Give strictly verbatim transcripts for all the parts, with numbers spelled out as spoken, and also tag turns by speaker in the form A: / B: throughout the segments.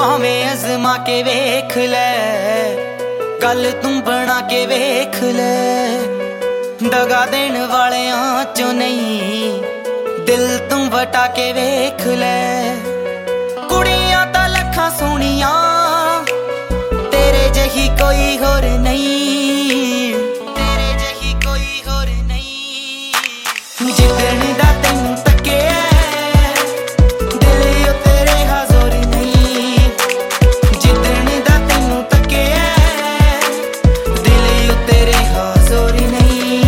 A: ਭਾਵੇਂ ਅਜ਼ਮਾ ਕੇ ਵੇਖ ਲੈ, ਗੱਲ ਤੂੰ ਬਣਾ ਕੇ ਵੇਖ ਲੈ। ਦਗਾ ਦੇਣ ਵਾਲਿਆਂ ਚੋਂ ਨਹੀਂ, ਦਿਲ ਤੂੰ ਵਟਾ ਕੇ ਵੇਖ ਲੈ। ਕੁੜੀਆਂ ਤਾਂ ਲੱਖਾਂ ਸੋਹਣੀਆਂ, ਤੇਰੇ ਜਿਹੀ ਕੋਈ ਹੋਰ ਨਹੀਂ, ਤੇਰੇ ਜਿਹੀ ਕੋਈ ਹੋਰ ਨਹੀਂ। ਜਿੱਦਣ ਦਾ ਤੈਨੂੰ ਤੱਕਿਆ ਦਿਲ ਓ ਤੇਰੇ ਹਾਜ਼ਰ ਨਹੀਂ, ਜਿੱਦਣ ਦਾ ਤੈਨੂੰ ਤੱਕਿਆ ਦਿਲ ਓ ਤੇਰੇ ਹਾਜ਼ਰ ਨਹੀਂ।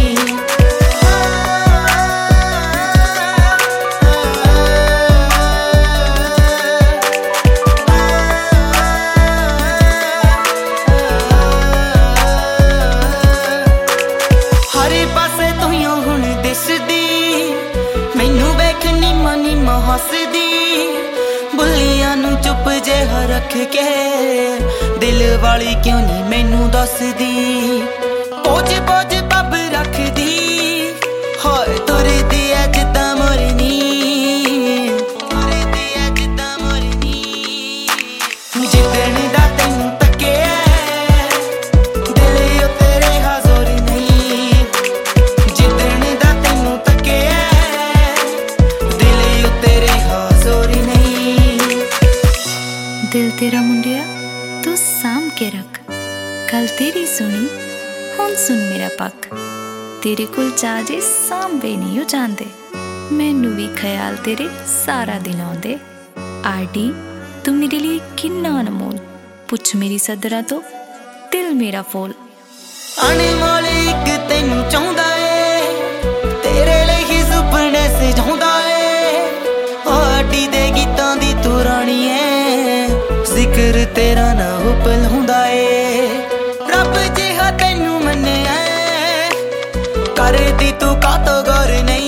A: ਹਰੇ ਪਾਸੇ ਤੂੰ ਹੁਣ ਦਿਸਦੀ, ਮੈਨੂੰ ਵੇਖ ਨੀਮਾ ਨੀਮਾ ਹੱਸਦੀ। ਬੁੱਲੀਆਂ ਨੂੰ ਚੁੱਪ ਜਿਹਾ ਰੱਖ ਕੇ ਦਿਲ ਵਾਲੀ ਕਿਉਂ ਨਹੀਂ ਮੈਨੂੰ ਦੱਸਦੀ। ਪੋਜ ਪੋਜ ਬੱਬ ਰੱਖਦੀ, ਹਾਏ ਤੁਰਦੀ ਐ ਜਿੱਦਾਂ ਮੋਰਨੀ, ਤੁਰਦੀ ਐ ਜਿੱਦਾਂ ਮੋਰਨੀ। ਜਿੱਦਣ ਦਾ ਤੈਨੂੰ ਤੱਕਿਆ ਦਿਲ ਓ ਤੇਰੇ ਹਾਜ਼ਰ ਨਹੀਂ, ਜਿੱਦਣ ਦਾ ਤੈਨੂੰ ਤੱਕਿਆ ਦਿਲ ਓ ਤੇਰੇ ਹਾਜ਼ਰ ਨਹੀਂ।
B: ਦਿਲ ਤੇਰਾ ਮੁੰਡਿਆ ਤੂੰ ਸਾਂਭ ਕੇ ਰੱਖ, ਗੱਲ ਤੇਰੀ ਸੁਣੀ ਹੁਣ ਸੁਣ ਮੇਰਾ ਪੱਖ। ਤੇਰੇ ਕੋਲ ਚਾਜੇ ਸਾਂਭੇ ਨਹੀਂ ਉਹ ਜਾਂਦੇ, ਮੈਨੂੰ ਵੀ ਖਿਆਲ ਤੇਰੇ ਸਾਰਾ ਦਿਨ ਆਉਂਦੇ। ਆਡੀ ਤੂੰ ਮੇਰੇ ਲਈ ਕਿੰਨਾ ਅਨਮੋਲ, ਪੁੱਛ ਮੇਰੀ ਸਦਰਾਂ ਤੋਂ ਦਿਲ ਮੇਰਾ ਫੋਲ।
A: ਅਨਮੋਲ ਇੱਕ ਤੈਨੂੰ ਚਾਹੁੰਦਾ ਏ, ਤੇਰੇ ਲਈ ਹੀ ਸੁਪਨੇ ਸਜਾਉਂਦਾ ਏ। ਆਡੀ ਦੇ ਗੀਤਾਂ ਦੀ ਤੂੰ ਰਾਣੀ ਏ, ਜ਼ਿਕਰ ਤੇਰਾ ਨਾ ਹੋ ਭੁਲਾਉਂਦਾ ਏ। ਰੱਬ ਜਿਹਾ ਤੈਨੂੰ ਮੰਨਿਆ ਕਰਦੀ ਤੂੰ ਕਾਤੋਂ ਗੌਰ ਨਹੀਂ।